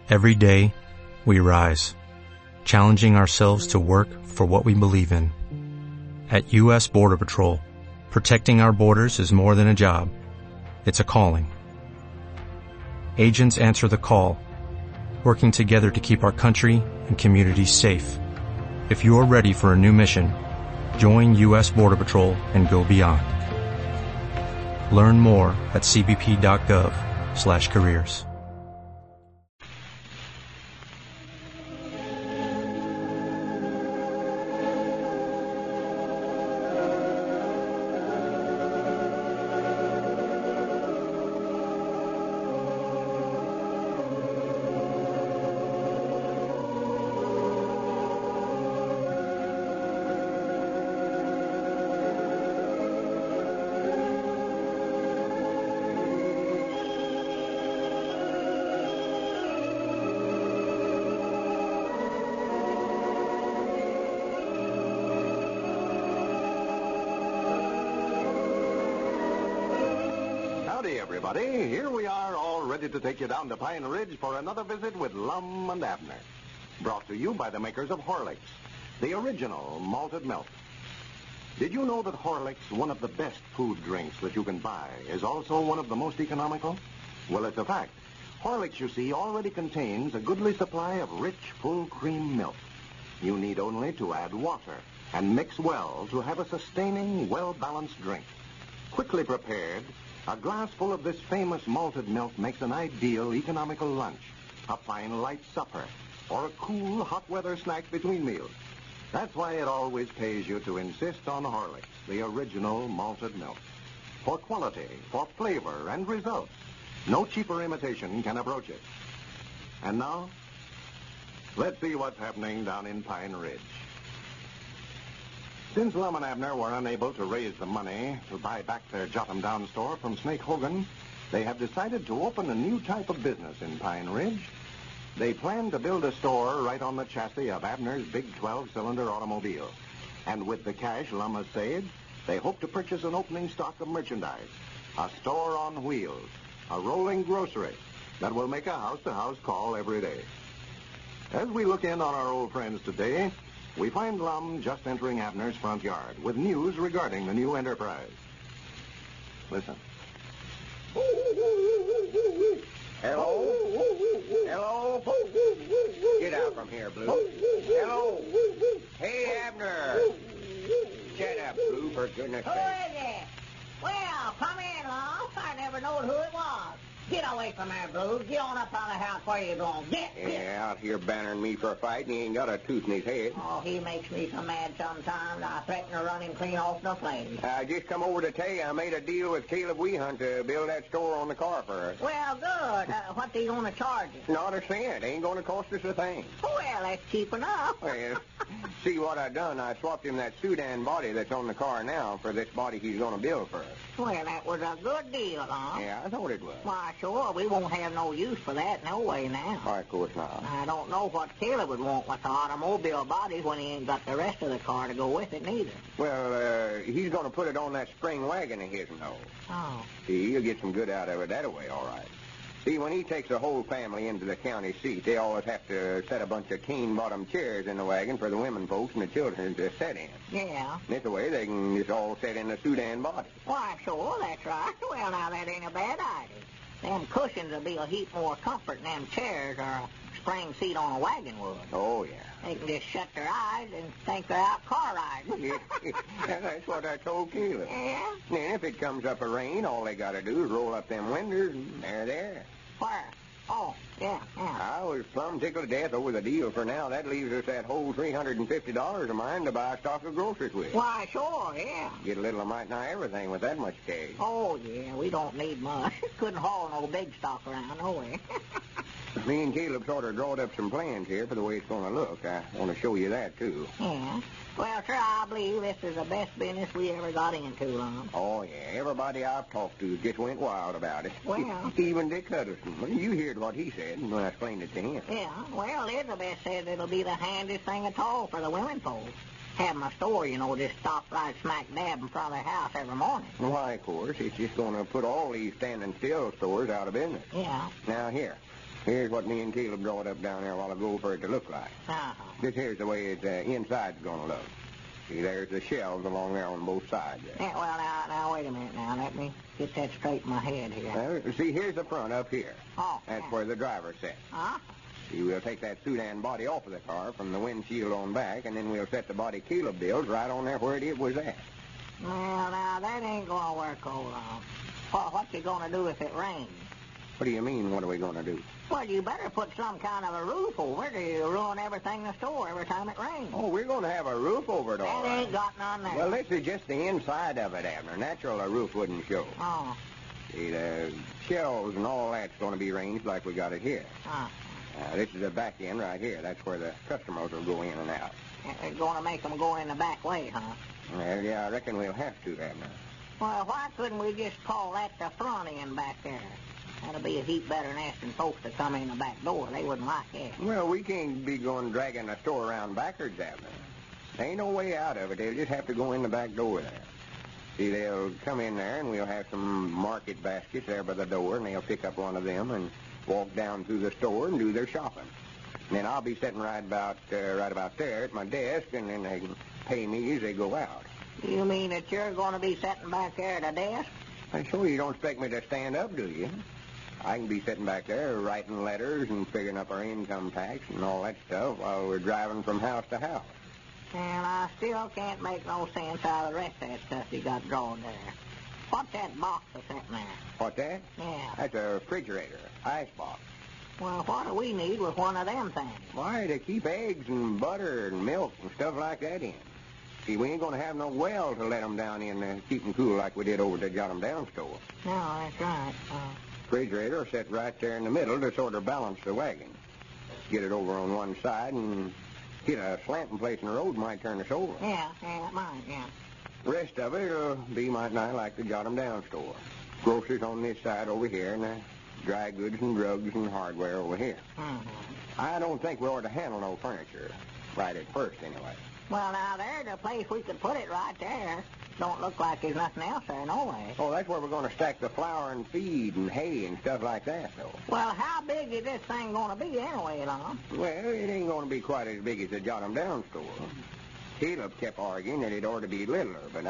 Every day, we rise, challenging ourselves to work for what we believe in. At U.S. Border Patrol, protecting our borders is more than a job. It's a calling. Agents answer the call, working together to keep our country and communities safe. If you are ready for a new mission, join U.S. Border Patrol and go beyond. Learn more at cbp.gov/careers. Howdy, everybody. Here we are, all ready to take you down to Pine Ridge for another visit with Lum and Abner. Brought to you by the makers of Horlicks, the original malted milk. Did you know that Horlicks, one of the best food drinks that you can buy, is also one of the most economical? Well, it's a fact. Horlicks, you see, already contains a goodly supply of rich, full cream milk. You need only to add water and mix well to have a sustaining, well-balanced drink. Quickly prepared, a glass full of this famous malted milk makes an ideal economical lunch, a fine light supper, or a cool hot weather snack between meals. That's why it always pays you to insist on Horlicks, the original malted milk. For quality, for flavor, and results, no cheaper imitation can approach it. And now, let's see what's happening down in Pine Ridge. Since Lum and Abner were unable to raise the money to buy back their Jotham Down store from Snake Hogan, they have decided to open a new type of business in Pine Ridge. They plan to build a store right on the chassis of Abner's big 12-cylinder automobile. And with the cash Lum has saved, they hope to purchase an opening stock of merchandise, a store on wheels, a rolling grocery that will make a house-to-house call every day. As we look in on our old friends today, we find Lum just entering Abner's front yard with news regarding the new enterprise. Listen. Hello? Hello? Get out from here, Blue. Hello? Hey, Abner. Shut up, Blue, for goodness Who sake. is it? Well, come in, Lum. I never knowed who it was. Get away from there, Blue. Get on up out of the house. Where you going? Get. Yeah, out here bannering me for a fight, and he ain't got a tooth in his head. Oh, he makes me so mad sometimes. I threaten to run him clean off the place. I just come over to tell you I made a deal with Caleb Wehunt to build that store on the car for us. Well, good. What they going to charge us? Not a cent. Ain't going to cost us a thing. Well, that's cheap enough. Well, see what I done? I swapped him that Sudan body that's on the car now for this body he's going to build for us. Well, that was a good deal, Lum. Yeah, I thought it was. Why, sure. We won't have no use for that no way now. Why, of course not. I don't know what Caleb would want with the automobile body when he ain't got the rest of the car to go with it neither. Well, he's going to put it on that spring wagon of his and all. Oh. See, he'll get some good out of it that way, all right. See, when he takes the whole family into the county seat, they always have to set a bunch of cane-bottom chairs in the wagon for the women folks and the children to sit in. Yeah. This way, they can just all sit in the Sudan body. Why, sure, that's right. Well, now, that ain't a bad idea. Them cushions will be a heap more comfort than them chairs or a spring seat on a wagon would. Oh, yeah. They can just shut their eyes and think they're out car riding. Yeah, that's what I told Caleb. Yeah? And if it comes up a rain, all they got to do is roll up them windows, and they're there. Where? Oh, yeah. I was plumb tickled to death over the deal for now. That leaves us that whole $350 of mine to buy a stock of groceries with. Why, sure, yeah. Get a little of might nigh everything with that much cash. Oh, yeah, we don't need much. Couldn't haul no big stock around, no way. Me and Caleb sort of drawed up some plans here for the way it's going to look. I want to show you that, too. Yeah. Well, sir, I believe this is the best business we ever got into, Lum. Oh, yeah. Everybody I've talked to just went wild about it. Well. Even Dick Huddleston. You heard what he said when I explained it to him. Yeah, well, Elizabeth says it'll be the handiest thing at all for the women folks. Having a store, you know, just stop right smack dab in front of their house every morning. Why, of course, it's just going to put all these standing still stores out of business. Yeah. Now, here. Here's what me and Caleb drawed up down there a while ago for it to look like. Uh-huh. This here's the way its inside's going to look. See, there's the shelves along there on both sides there. Yeah, well, now, wait a minute now. Let me get that straight in my head here. See, here's the front up here. Oh, That's yeah. where the driver sits. Huh? See, we'll take that Sudan body off of the car from the windshield on back, and then we'll set the body Caleb built right on there where it was at. Well, now, that ain't going to work, old What you going to do if it rains? What do you mean, what are we going to do? Well, you better put some kind of a roof over it or you ruin everything in the store every time it rains. Oh, we're going to have a roof over it, all That right. ain't got none there. Well, this is just the inside of it, Abner. Natural, a roof wouldn't show. Oh, See, the shelves and all that's going to be arranged like we got it here. This is the back end right here. That's where the customers will go in and out. It's going to make them go in the back way, huh? Well, yeah, I reckon we'll have to, Abner. Well, why couldn't we just call that the front end back there? That'll be a heap better than asking folks to come in the back door. They wouldn't like that. Well, we can't be going dragging the store around backwards, Abner. There ain't no way out of it. They'll just have to go in the back door there. See, they'll come in there, and we'll have some market baskets there by the door, and they'll pick up one of them and walk down through the store and do their shopping. And then I'll be sitting right about there at my desk, and then they can pay me as they go out. You mean that you're going to be sitting back there at a desk? I'm sure you don't expect me to stand up, do you? I can be sitting back there writing letters and figuring up our income tax and all that stuff while we're driving from house to house. And I still can't make no sense out of the rest of that stuff you got drawn there. What's that box that's sitting there? What's that? Yeah. That's a refrigerator, icebox. Well, what do we need with one of them things? Why, to keep eggs and butter and milk and stuff like that in. See, we ain't going to have no well to let them down in to keep them cool like we did over at the Jot 'em Down store. No, that's right. Refrigerator will sit right there in the middle to sort of balance the wagon. Get it over on one side and hit a slanting place in the road might turn us over. Yeah, it might, yeah. The rest of it will be might nigh like the Jot 'em Down store. Groceries on this side over here, and the dry goods and drugs and hardware over here. Mm-hmm. I don't think we ought to handle no furniture right at first, anyway. Well, now, there's a place we could put it right there. Don't look like there's nothing else there, no way. Oh, that's where we're going to stack the flour and feed and hay and stuff like that, though. Well, how big is this thing going to be anyway, Lon? Well, it ain't going to be quite as big as the Jot 'em Down store. Caleb kept arguing that it ought to be littler, but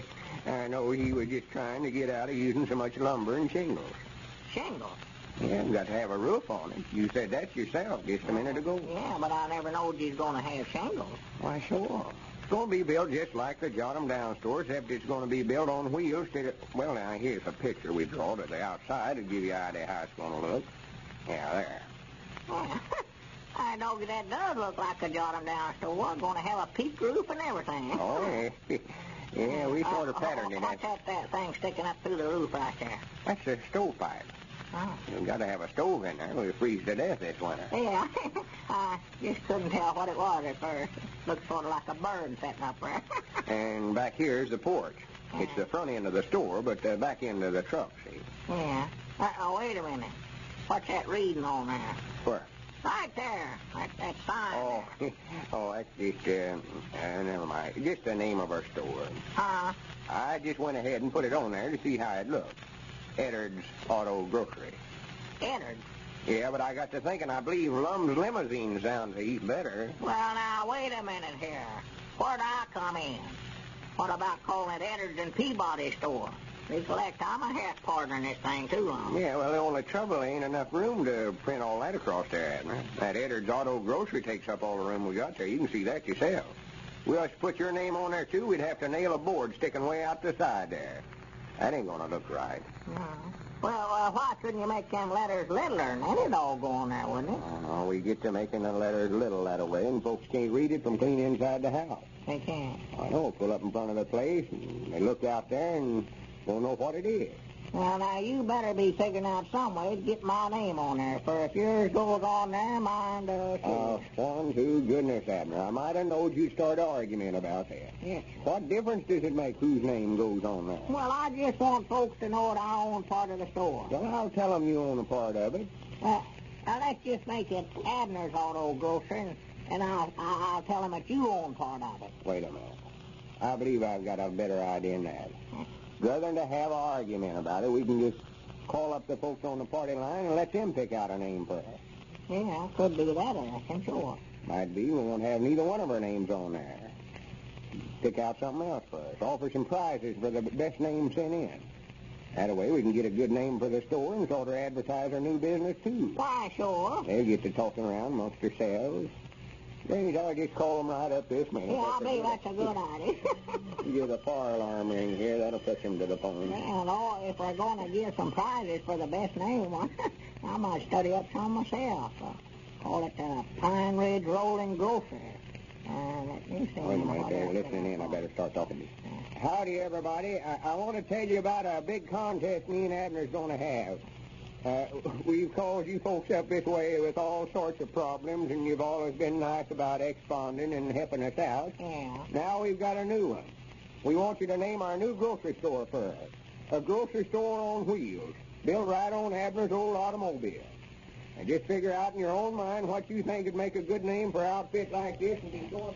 I know he was just trying to get out of using so much lumber and shingles. Shingles? Yeah, we got to have a roof on it. You said that yourself just a minute ago. Yeah, but I never knowed you was going to have shingles. Why, sure. It's going to be built just like the Jot 'em Down store, except it's going to be built on wheels. Well, now, here's a picture we draw to the outside to give you an idea how it's going to look. Yeah, there. Yeah. I know that does look like a Jot 'em Down store. We're going to have a peak roof and everything. Oh, yeah. Yeah, we sort of patterned it. What's that thing sticking up through the roof right there? That's a stovepipe. Oh. We've got to have a stove in there. We'll freeze to death this winter. Yeah, I just couldn't tell what it was at first. Looks sort of like a bird sitting up there. And back here's the porch. It's the front end of the store, but the back end of the truck, see? Yeah. Wait a minute. What's that reading on there? Where? Right there. That sign. Oh, oh, that's just, never mind. Just the name of our store. I just went ahead and put it on there to see how it looked. Eddard's Auto Grocery. Eddard? Yeah, but I got to thinking, I believe Lum's Limousine sounds a heap better. Well, now, wait a minute here. Where'd I come in? What about calling it Eddard's and Peabody Store? Recollect, I'm a half partner in this thing, too, Lum. Yeah, well, the only trouble, ain't enough room to print all that across there, Abner. That Eddard's Auto Grocery takes up all the room we got there. You can see that yourself. We ought to put your name on there, too. We'd have to nail a board sticking way out the side there. That ain't going to look right. Well, why couldn't you make them letters littler, and then it'd all go on there, wouldn't it? Oh, no, we get to making the letters little that way, and folks can't read it from clean inside the house. They can't. I know. Pull up in front of the place, and they look out there and won't know what it is. Well, now, you better be figuring out some way to get my name on there, for if yours goes on there, mine does, too. Oh, son, to goodness, Abner. I might have knowed you'd start an argument about that. Yes. What difference does it make whose name goes on there? Well, I just want folks to know that I own part of the store. Well, I'll tell them you own a part of it. Now, let's just make it Abner's Auto Grocery, and I'll tell them that you own part of it. Wait a minute. I believe I've got a better idea than that. Rather than to have an argument about it, we can just call up the folks on the party line and let them pick out a name for us. Yeah, I could do that, I reckon, sure. Might be we won't have neither one of our names on there. Pick out something else for us. Offer some prizes for the best name sent in. That way we can get a good name for the store and sort of advertise our new business, too. Why, sure. They'll get to talking around amongst yourselves. Granny, I'll just call them right up this minute. Yeah, I believe that's a good idea. Give the fire alarm ring here. That'll fetch them to the phone. Well, or if we're going to give some prizes for the best name, I might study up some myself. Call it the Pine Ridge Rolling Grocery. Let me see. Wait a minute, they're listening in. I better start talking to you. Howdy, everybody. I want to tell you about a big contest me and Abner's going to have. We've called you folks up this way with all sorts of problems, and you've always been nice about expanding and helping us out. Yeah. Now we've got a new one. We want you to name our new grocery store for us. A grocery store on wheels, built right on Abner's old automobile. And just figure out in your own mind what you think would make a good name for an outfit like this and be going...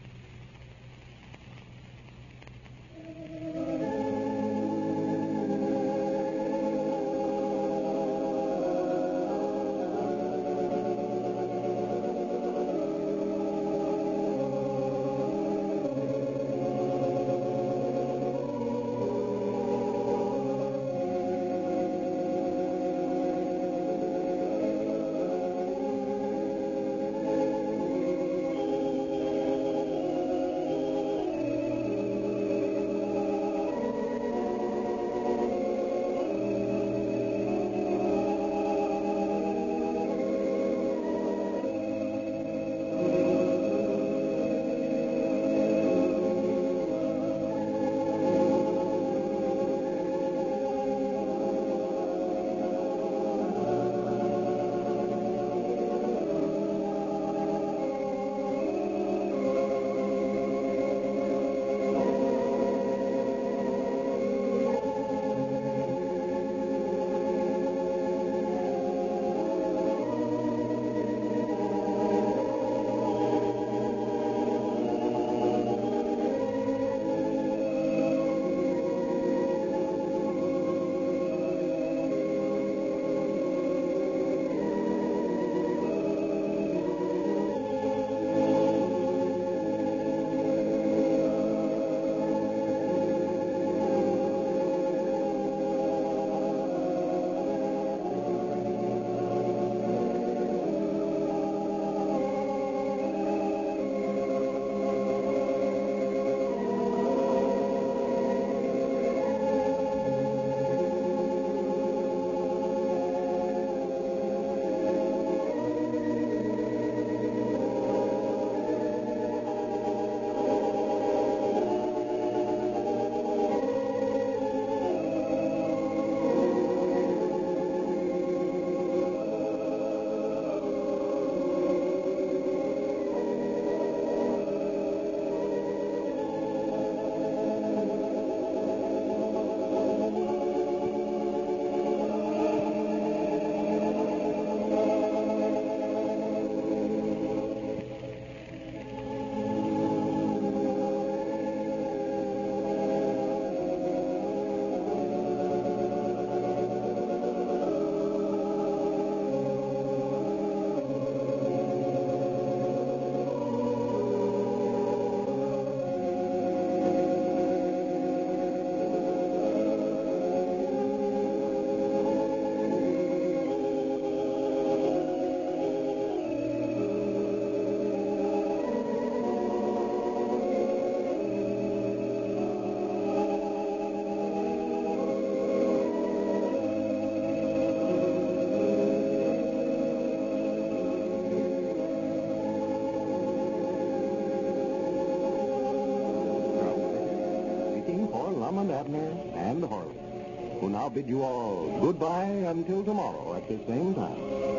Lum and Abner and Horlick, who now bid you all goodbye until tomorrow at the same time.